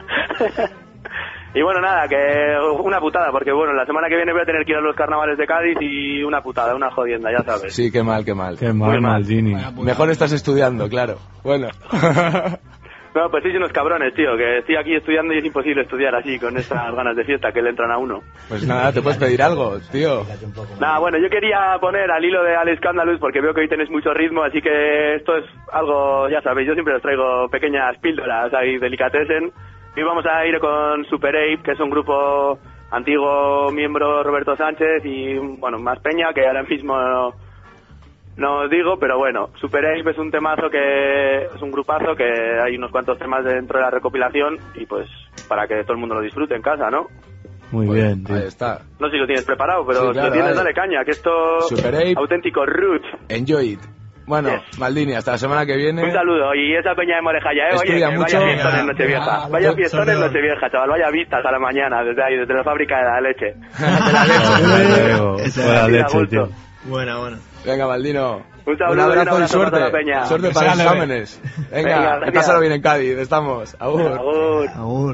Y bueno, nada, que una putada, porque bueno, la semana que viene voy a tener que ir a los carnavales de Cádiz y una putada, una jodienda, ya sabes. Sí, qué mal, qué mal. Qué mal, Maldini. Mejor estás estudiando, claro. Bueno. No, pues sois unos cabrones, tío, que estoy aquí estudiando y es imposible estudiar así, con esas ganas de fiesta que le entran a uno. Pues nada, te puedes pedir algo, tío. Nada, bueno, yo quería poner al hilo de Alex Scandalous porque veo que hoy tenéis mucho ritmo, así que esto es algo, ya sabéis, yo siempre os traigo pequeñas píldoras ahí, delicatessen. Y vamos a ir con Super Ape, que es un grupo antiguo miembro Roberto Sánchez y, bueno, más peña, que ahora mismo no os digo, pero bueno, Super Ape es un temazo que es un grupazo que hay unos cuantos temas dentro de la recopilación y pues para que todo el mundo lo disfrute en casa, ¿no? Muy bien, tío. Ahí está. No sé si lo tienes preparado, pero Sí, si claro, lo tienes, vale. dale caña, que esto Super Ape. auténtico root. Enjoy it. Bueno, Yes. Maldini, hasta la semana que viene. Un saludo, y esa peña de Morejaya, oye, Estudia que mucho. vaya fiestón en Nochevieja, vaya fiestón en Nochevieja, chaval, vaya vistas a la mañana, desde ahí, desde la fábrica de la leche. Buena leche, tío. Buena. Venga, Maldino. Un saludo Un y un abrazo y abrazo para suerte. toda la peña. Suerte Que para sea los leve. exámenes. Venga, Venga, gracias. pásalo bien en Cádiz. Estamos. Agur. Agur.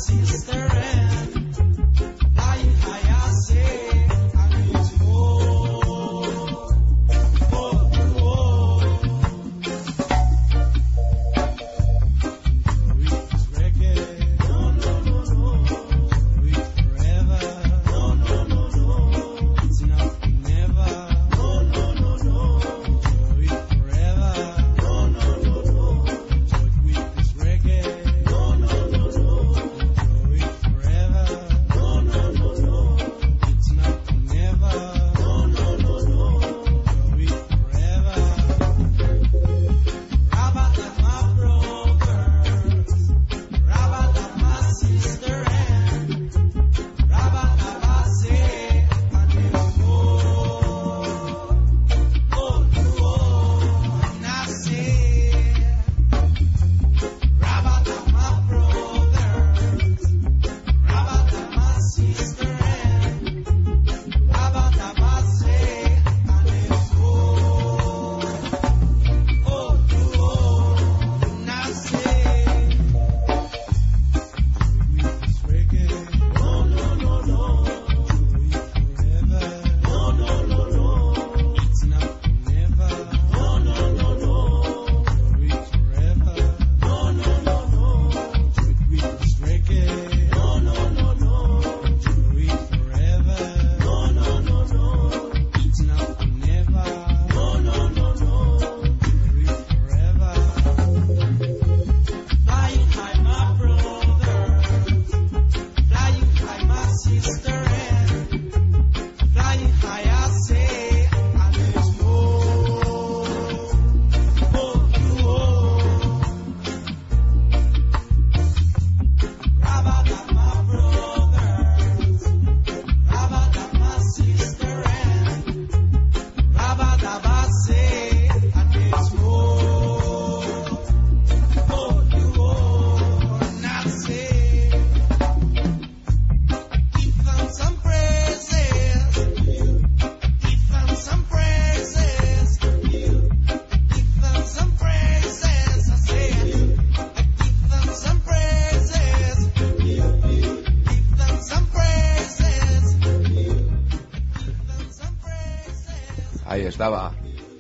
Ahí estaba.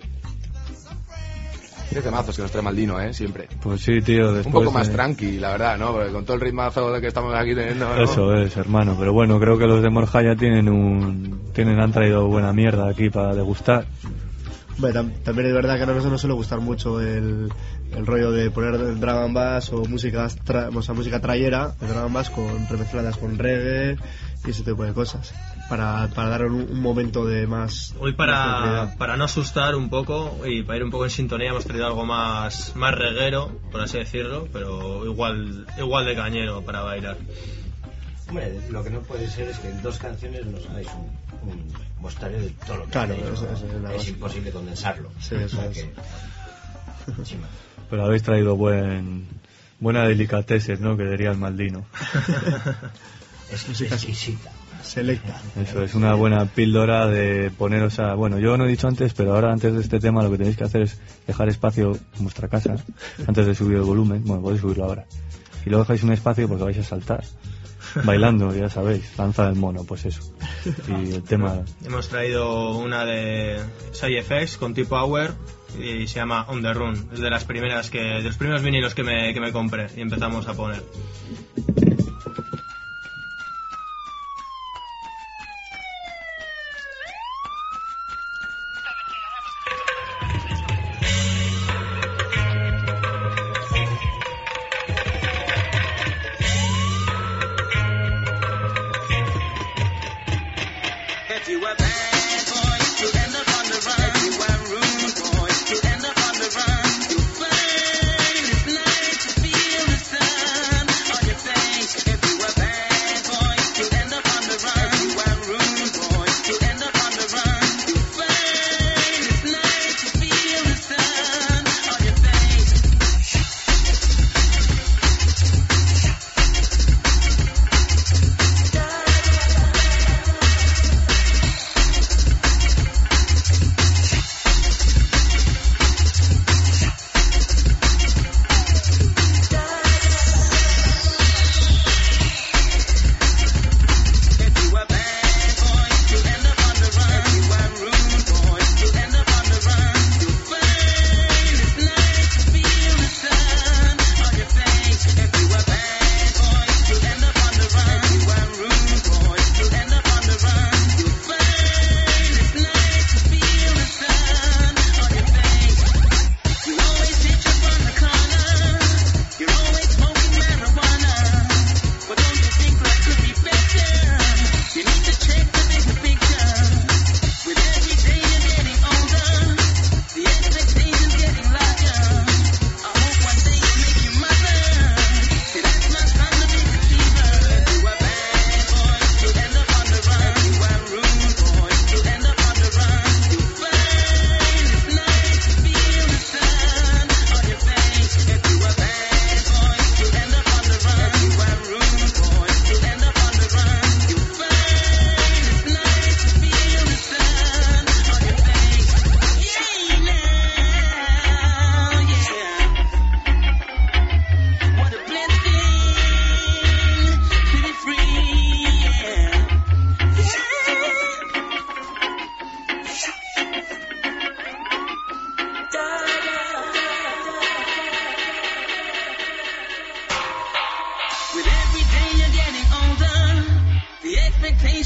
Qué temazos que nos trae Maldino, siempre. Pues sí, tío. Un poco más tranqui, la verdad, ¿no? Porque con todo el ritmazo de que estamos aquí teniendo, ¿no? Eso es, hermano. Pero bueno, creo que los de Morjaya han traído buena mierda aquí para degustar. Bueno, también es verdad que a nosotros nos suele gustar mucho el rollo de poner el drum and bass o música trayera, el drum and bass remezcladas con reggae y ese tipo de cosas, para dar un momento de más... Hoy para no asustar un poco y para ir un poco en sintonía hemos traído algo más reguero, por así decirlo, pero igual de cañero para bailar. Hombre, lo que no puede ser es que en 2 canciones nos hagáis un mostrario de todo lo que claro, tenéis, ¿no? es imposible condensarlo. Sí, eso es. Pero habéis traído buena delicatessen, ¿no? Que diría el Maldino. Es exquisita. Selecta. Eso es una buena píldora de poneros a... Bueno, yo no he dicho antes, pero ahora antes de este tema lo que tenéis que hacer es dejar espacio en vuestra casa antes de subir el volumen. Bueno, podéis subirlo ahora. Y luego dejáis un espacio porque vais a saltar. Bailando, ya sabéis, danza del mono, pues eso. Y el tema... Hemos traído una de SciFX con T-Power y se llama On The Run. Es de los primeros vinilos que me compré y empezamos a poner. Feel the sun on your face.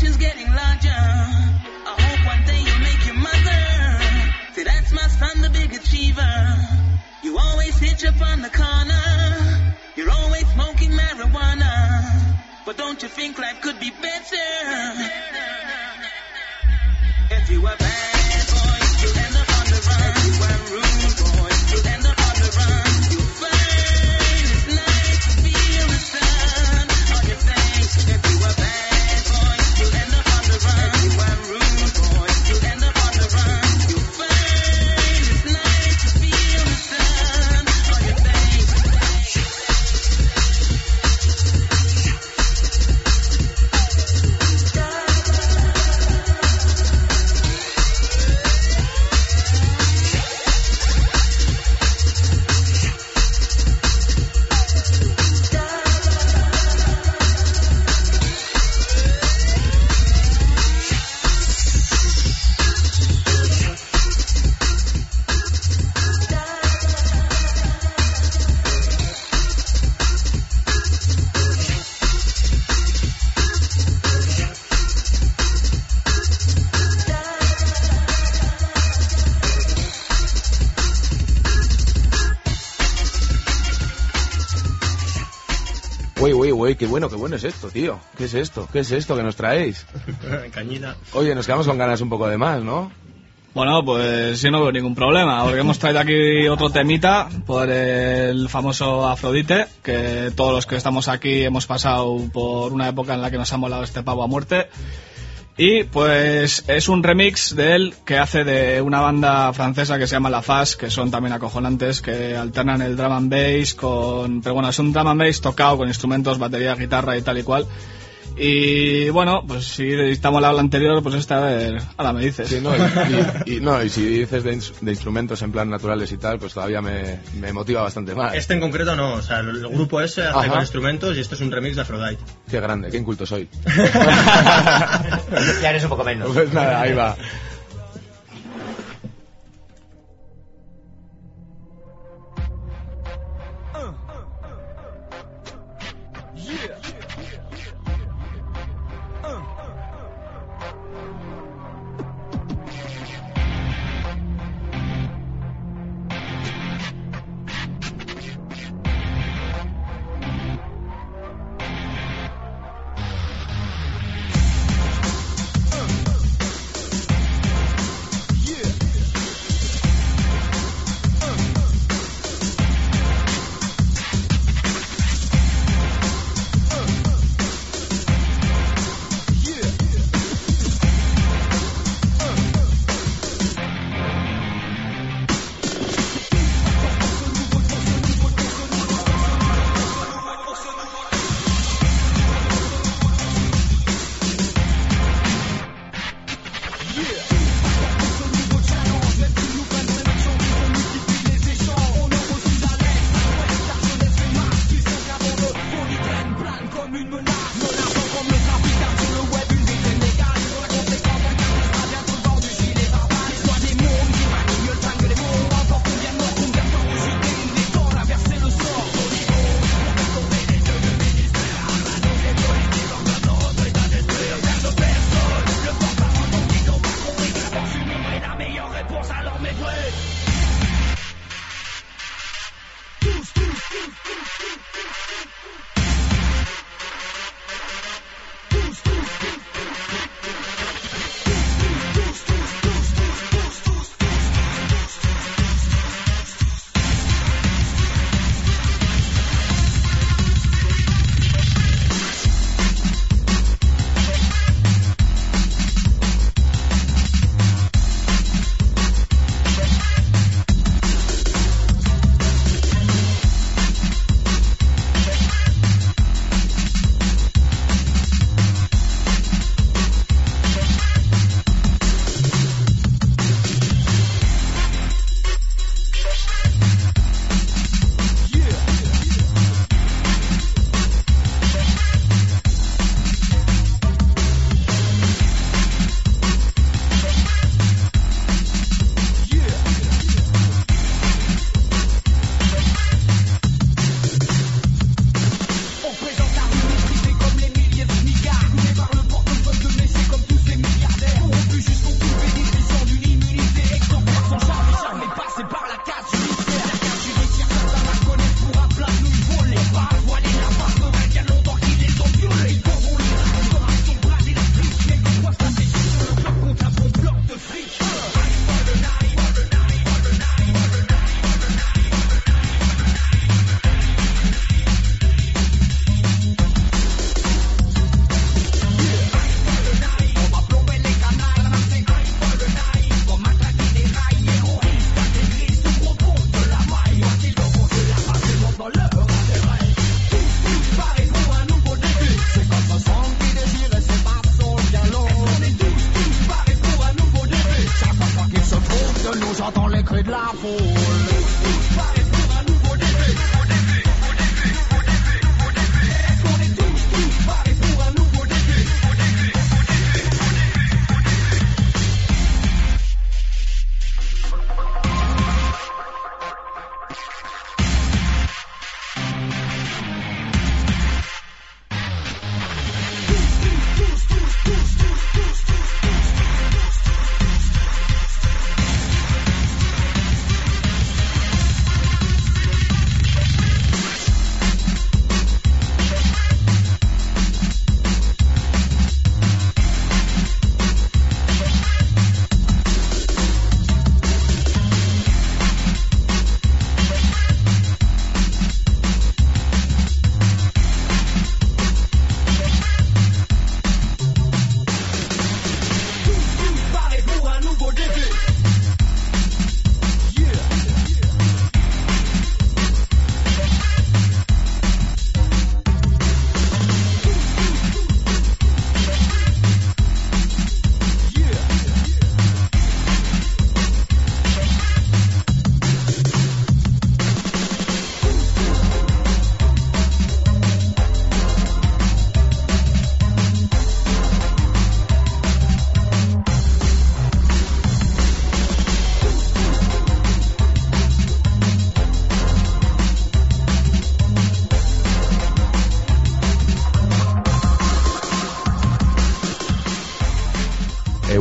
ambition's getting larger. I hope one day you'll make your mother. See, that's my son, the big achiever. You always hitch up on the corner. You're always smoking marijuana. But don't you think life could be better? If you were bad boy, you'll end up on the run. If you were rude boy, you'll end up on the run. You'll find it's nice to feel the sun on your face. If you were bad boy, you'll end up on the run. If you were rude boy, you'll end up on the run. You'll find it's nice to feel the sun on your face. Qué bueno es esto, tío. ¿Qué es esto que nos traéis? Cañita. Oye, nos quedamos con ganas un poco de más, ¿no? Bueno, pues yo no veo ningún problema, porque hemos traído aquí otro temita por el famoso Afrodite, que todos los que estamos aquí hemos pasado por una época en la que nos ha molado este pavo a muerte. Y pues es un remix de él que hace de una banda francesa que se llama La Faz, que son también acojonantes, que alternan el drum and bass con... Pero bueno, es un drum and bass tocado con instrumentos, batería, guitarra y tal y cual. Y bueno, pues si estamos la anterior, pues esta vez ahora me dices. Sí, y si dices de instrumentos en plan naturales y tal, pues todavía me motiva bastante más. Este en concreto no, o sea, el grupo ese hace con instrumentos y este es un remix de Aphrodite. Qué grande, qué inculto soy. Ya eres un poco menos. Pues nada, ahí va.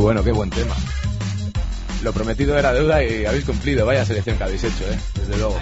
bueno, qué buen tema. Lo prometido era deuda y habéis cumplido. Vaya selección que habéis hecho, desde luego.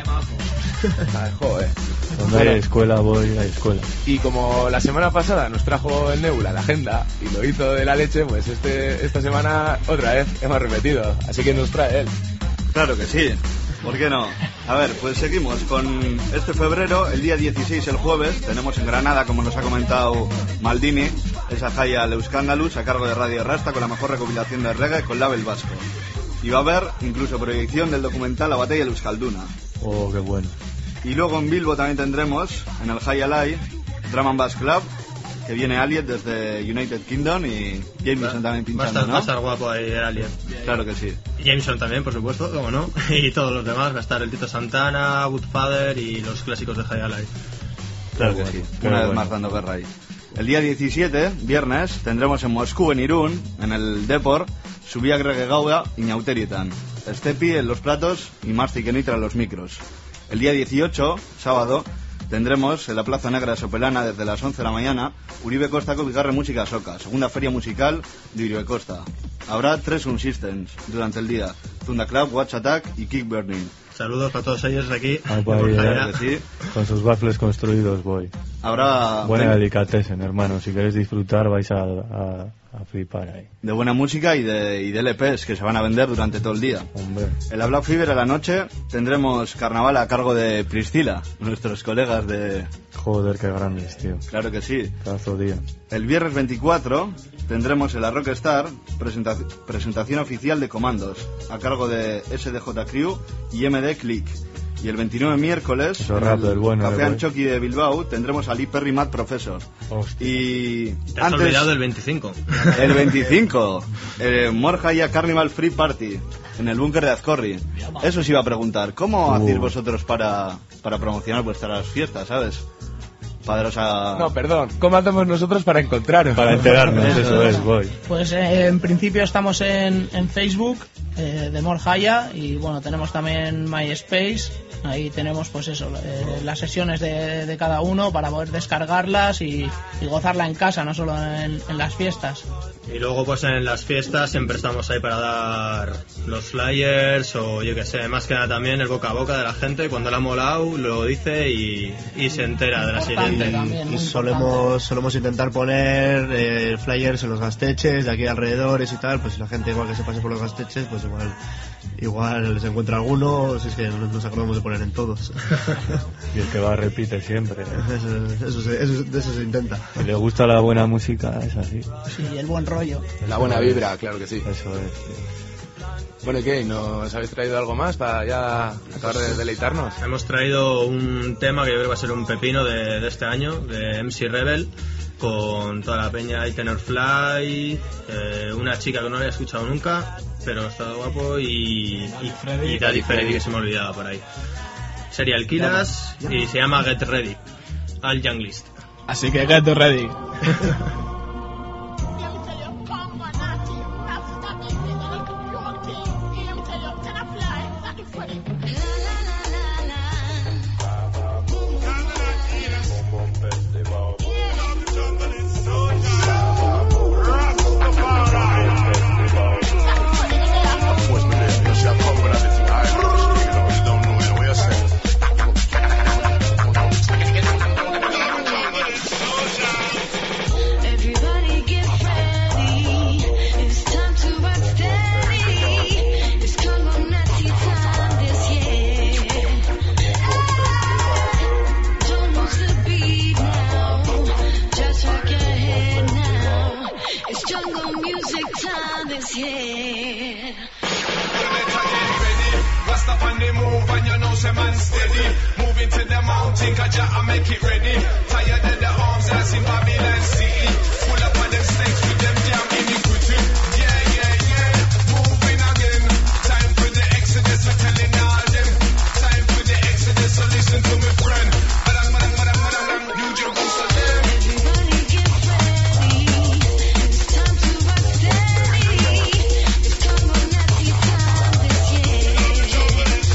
Ay, joder. Donde hay escuela voy a escuela. Y como la semana pasada nos trajo el Nebula la agenda y lo hizo de la leche, pues esta semana otra vez hemos repetido. Así que nos trae él. Claro que sí. ¿Por qué no? A ver, pues seguimos con este febrero, el día 16, el jueves, tenemos en Granada, como nos ha comentado Maldini, esa Jaya Leuskandalus a cargo de Radio Rasta con la mejor recopilación de reggae con label vasco. Y va a haber incluso proyección del documental La Batalla de Euskalduna. Oh, qué bueno. Y luego en Bilbo también tendremos, en el High Alive, Drum and Bass Club, que viene Aliet desde United Kingdom y Jameson también pinchando, ¿no? Va a estar guapo ahí Aliet. Claro que sí. Y Jameson también, por supuesto, como no. Y todos los demás, va a estar el Tito Santana, Woodfather y los clásicos de High Alive. Claro que sí. Una vez más dando guerra ahí. El día 17, viernes, tendremos en Moscú, en Irún, en el Depor, Subia Gregegauga y Ñauterietan. Stepi en los platos y Marci Kenitra en los micros. El día 18, sábado, tendremos en la Plaza Negra Sopelana desde las 11 de la mañana Uribe Costa con Bigarre Música Soca, segunda feria musical de Uribe Costa. Habrá 3 Sound Systems durante el día, Zunda Club, Watch Attack y Kick Burning. Saludos para todos ellos de aquí. Claro que sí. Con sus baffles construidos voy. Habrá buena delicatessen, hermano. Si queréis disfrutar vais a flipar ahí. De buena música y de LPs que se van a vender durante todo el día. Hombre. En la Black Fever a la noche tendremos carnaval a cargo de Priscila, nuestros colegas de... Joder, qué grandes, tío. Claro que sí. Cazo día. El viernes 24 tendremos en la Rockstar presentación oficial de Comandos a cargo de SDJ Crew y MD Click. Y el 29 miércoles, en el Café Anchoqui de Bilbao, tendremos a Lee Perry Mad Professor. Hostia. Y te has olvidado el 25. El 25, Morjaya Carnival Free Party, en el búnker de Azcorri. Eso os iba a preguntar, ¿cómo hacéis vosotros para promocionar vuestras fiestas, sabes? No, perdón, ¿cómo hacemos nosotros para encontraros? Para enterarnos, eso es, voy. Pues en principio estamos en Facebook de Morjaya y bueno, tenemos también MySpace. Ahí tenemos pues eso, las sesiones de cada uno para poder descargarlas y gozarla en casa, no solo en las fiestas. Y luego pues en las fiestas siempre estamos ahí para dar los flyers o yo que sé, más que nada también el boca a boca de la gente, cuando le ha molado lo dice y se entera de la siguiente. Y solemos intentar poner flyers en los gasteches de aquí alrededores y tal, pues si la gente igual que se pase por los gasteches, pues igual se encuentra alguno, si es que nos acordamos de poner en todos. Y el que va repite siempre. Eso se intenta. Si le gusta la buena música, es así. Sí, el buen rollo. La buena vibra, claro que sí. Eso es, tío. Bueno, ¿y qué? ¿Nos habéis traído algo más para ya acabar de deleitarnos? Hemos traído un tema que yo creo que va a ser un pepino de este año, de MC Rebel, con toda la peña y Tenor Fly, una chica que no había escuchado nunca, pero está guapo, y Daddy Freddy, que se me olvidaba por ahí. Serial Killers y se llama Get Ready, al Young List. Así que get ready.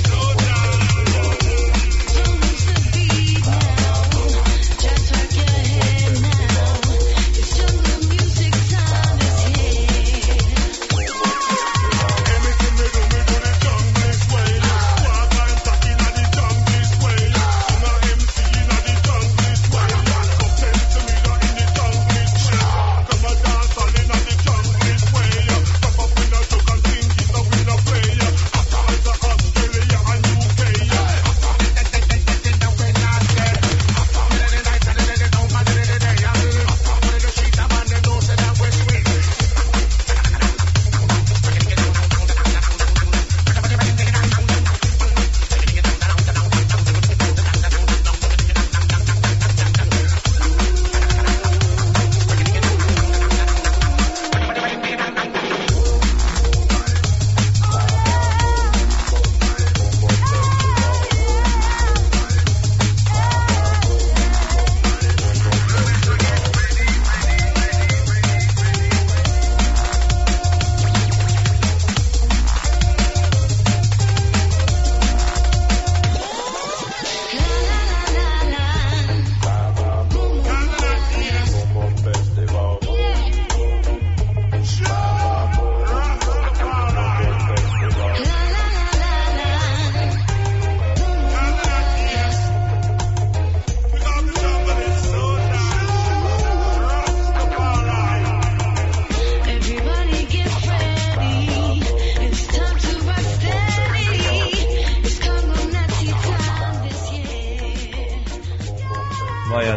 Just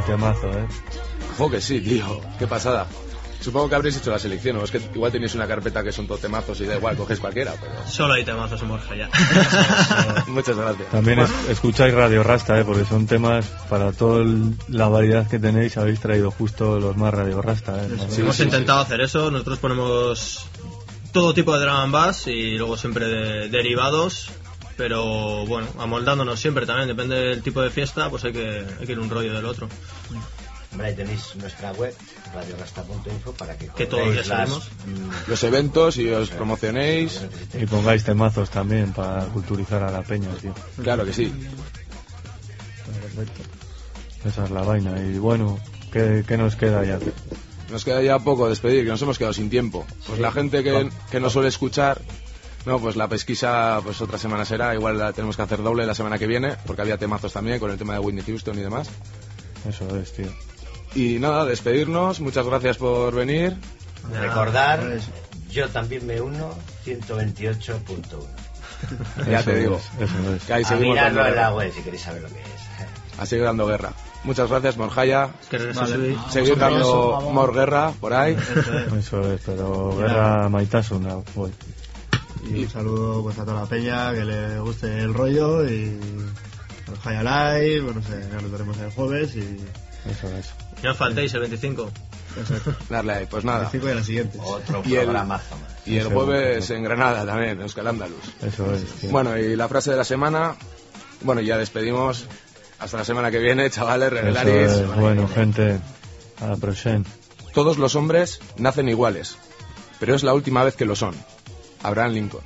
temazo, Ojo que sí, tío. Qué pasada. Supongo que habréis hecho la selección, o es que igual tenéis una carpeta que son todo temazos y da igual, coges cualquiera, pero... Solo hay temazos en Borja ya. Muchas gracias. También escucháis Radio Rasta, porque son temas para toda la variedad que tenéis, habéis traído justo los más Radio Rasta. Hemos intentado hacer eso, nosotros ponemos todo tipo de drum and bass y luego siempre derivados, pero bueno, amoldándonos siempre también, depende del tipo de fiesta, pues hay que ir un rollo del otro. Hombre, ahí tenéis nuestra web, radiorasta.info, para que todos ya sabemos los eventos y os promocionéis. Y pongáis temazos también para culturizar a la peña, tío. Claro que sí. Perfecto. Esa es la vaina. Y bueno, ¿qué nos queda ya? Nos queda ya poco despedir, que nos hemos quedado sin tiempo. Pues Sí. la gente que nos suele escuchar, no, pues la pesquisa, pues otra semana será. Igual la tenemos que hacer doble la semana que viene, porque había temazos también con el tema de Whitney Houston y demás. Eso es, tío. Y nada, despedirnos. Muchas gracias por venir. Recordar, yo también me uno, 128.1. Ya te digo. Eso es. Que ahí A seguimos mirarlo dando en la guerra. web si queréis saber lo que es. A seguir dando guerra. Muchas gracias, Morjaya. Vale. Seguir dando more guerra por ahí. Eso es, pero guerra maitazo, no, voy. Y un saludo pues a toda la peña, que le guste el rollo y el High Alive, bueno, no sé, ya lo veremos el jueves y... Eso es. No os faltéis el 25. Exacto. Darle ahí, pues nada. El 25 y a las siguientes. Otro Y el- programazo más. Y el jueves en Granada también, en Euskal Andalus. Eso es, tío. Bueno, y la frase de la semana, bueno, ya despedimos. Hasta la semana que viene, chavales, Eso regularis. es. Bueno, gente, a la próxima. Todos los hombres nacen iguales, pero es la última vez que lo son. Abraham Lincoln.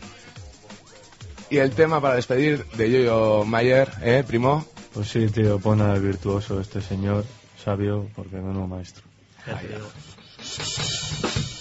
Y el tema para despedir de Yoyo Mayer, primo. Pues sí, tío, pon al virtuoso este señor, sabio, porque no maestro. Ya te digo.